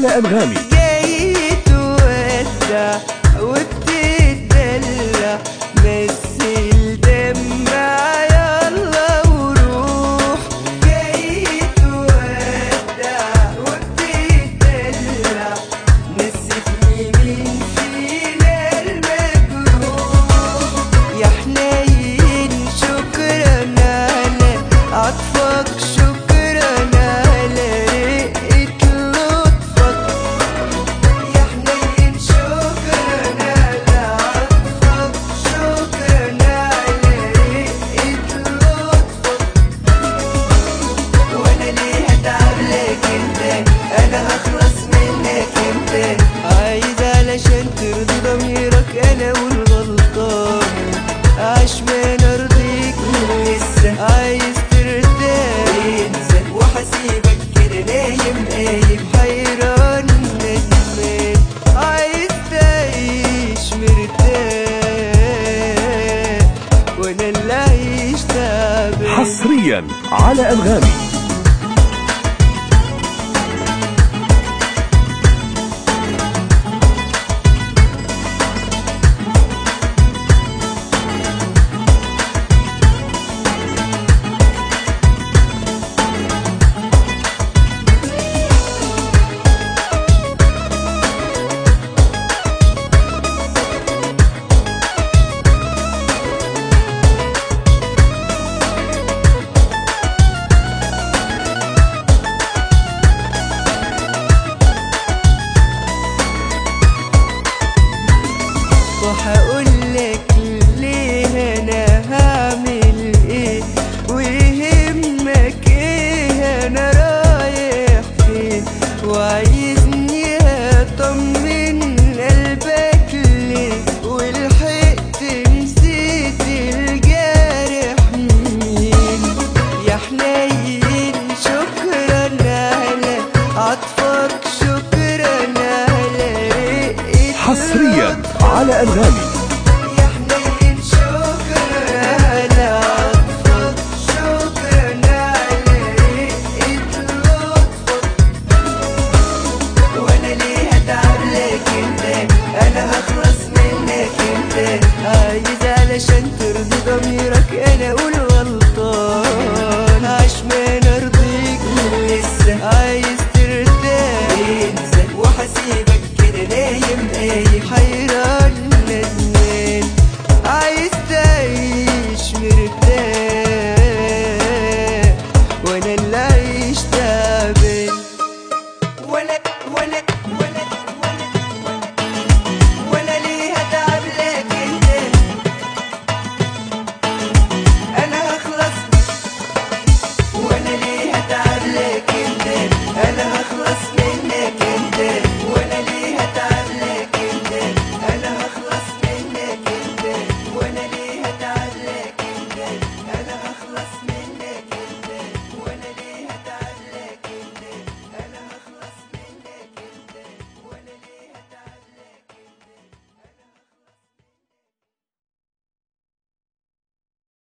على أنغامي. جاي تودع وبتدلع، مثل دمع يلا وروح. جاي تودع وبتدلع، نسيتني مين فينا المجروح. يا حنين شكرا على عطفك، شكرا على رقة لطفك. يا حنين شكرا على عطفك، شكرا على رقة لطفك. وانا ليه هتعب لك انت، انا هخلص منك انت. عايز علشان ترضي ضميرك انا والغلطان، عشمان ارضيك لسه عايز ترتاح. انسى وحسيبك كده نايم قايم حيران ندمان، عايز تعيش مرتاح وانا اللي عايش تعبان. حصريا على أنغامي. وهقولك ليه انا هعمل ايه، ويهمك ايه انا رايح فين. وعايزني اطمن قلبك ليه، ولحقت نسيت الجارح مين. يا حنين شكرا على عطفك، شكرا على رقة. حصريا على أنغامي. يا حنين شكرا على عطفك، شكرا على رقة لطفك. وانا ليه هتعب لك انت، انا هخلص منك انت. عايز علشان ترضي ضميرك انا اقول